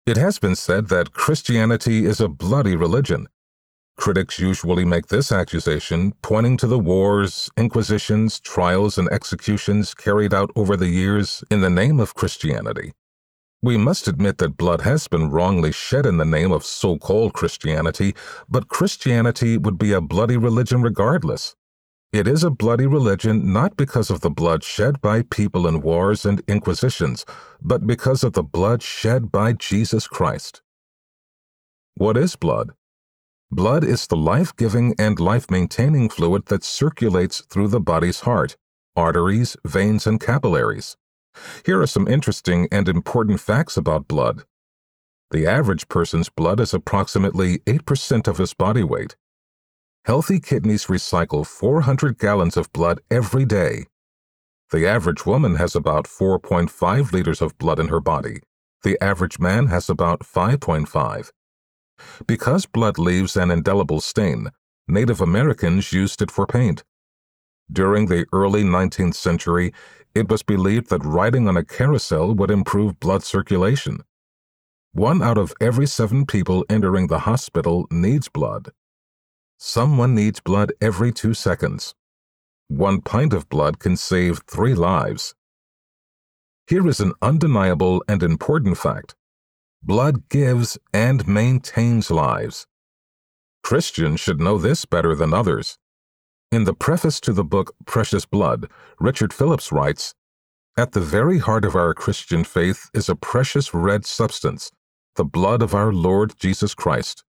It has been said that Christianity is a bloody religion. Critics usually make this accusation, pointing to the wars, inquisitions, trials, and executions carried out over the years in the name of Christianity. We must admit that blood has been wrongly shed in the name of so-called Christianity, but Christianity would be a bloody religion regardless. It is a bloody religion not because of the blood shed by people in wars and inquisitions, but because of the blood shed by Jesus Christ. What is blood? Blood is the life-giving and life-maintaining fluid that circulates through the body's heart, arteries, veins, and capillaries. Here are some interesting and important facts about blood. The average person's blood is approximately 8% of his body weight. Healthy kidneys recycle 400 gallons of blood every day. The average woman has about 4.5 liters of blood in her body. The average man has about 5.5. Because blood leaves an indelible stain, Native Americans used it for paint. During the early 19th century, it was believed that riding on a carousel would improve blood circulation. 1 out of every 7 people entering the hospital needs blood. Someone needs blood every 2 seconds. 1 pint of blood can save 3 lives. Here is an undeniable and important fact. Blood gives and maintains lives. Christians should know this better than others. In the preface to the book Precious Blood, Richard Phillips writes, "At the very heart of our Christian faith is a precious red substance, the blood of our Lord Jesus Christ."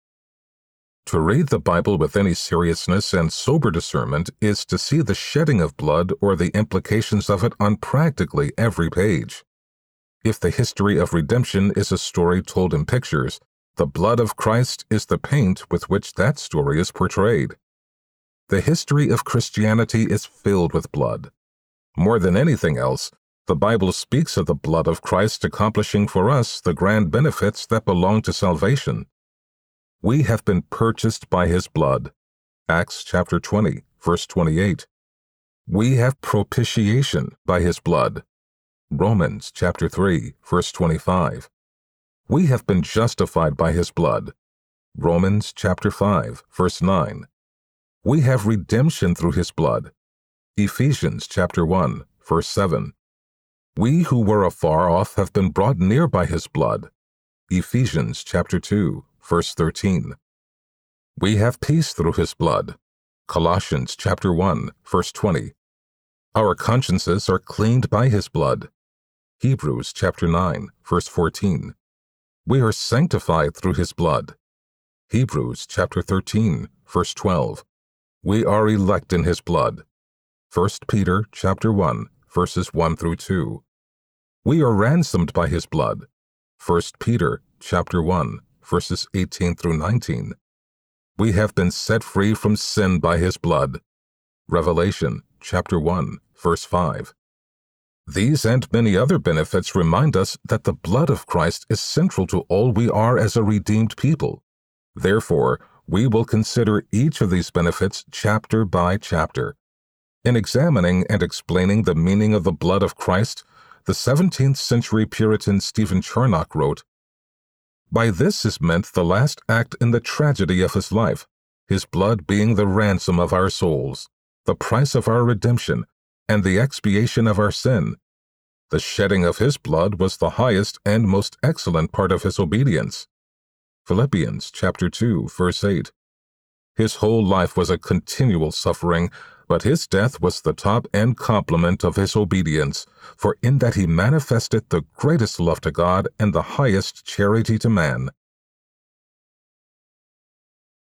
To read the Bible with any seriousness and sober discernment is to see the shedding of blood or the implications of it on practically every page. If the history of redemption is a story told in pictures, the blood of Christ is the paint with which that story is portrayed. The history of Christianity is filled with blood. More than anything else, the Bible speaks of the blood of Christ accomplishing for us the grand benefits that belong to salvation. We have been purchased by his blood. Acts chapter 20, verse 28. We have propitiation by his blood. Romans chapter 3, verse 25. We have been justified by his blood. Romans chapter 5, verse 9. We have redemption through his blood. Ephesians chapter 1, verse 7. We who were afar off have been brought near by his blood. Ephesians chapter 2, verse 13. We have peace through his blood. Colossians chapter 1, verse 20. Our consciences are cleaned by his blood. Hebrews chapter 9, verse 14. We are sanctified through his blood. Hebrews chapter 13, verse 12. We are elect in his blood. 1 Peter chapter 1, verses 1 through 2. We are ransomed by his blood. 1 Peter chapter 1, verses 18 through 19. We have been set free from sin by his blood. Revelation chapter 1, verse 5. These and many other benefits remind us that the blood of Christ is central to all we are as a redeemed people. Therefore, we will consider each of these benefits chapter by chapter. In examining and explaining the meaning of the blood of Christ, the 17th century Puritan Stephen Charnock wrote, "By this is meant the last act in the tragedy of his life, his blood being the ransom of our souls, the price of our redemption, and the expiation of our sin. The shedding of his blood was the highest and most excellent part of his obedience." Philippians chapter 2, verse 8. His whole life was a continual suffering, but his death was the top and complement of his obedience, for in that he manifested the greatest love to God and the highest charity to man.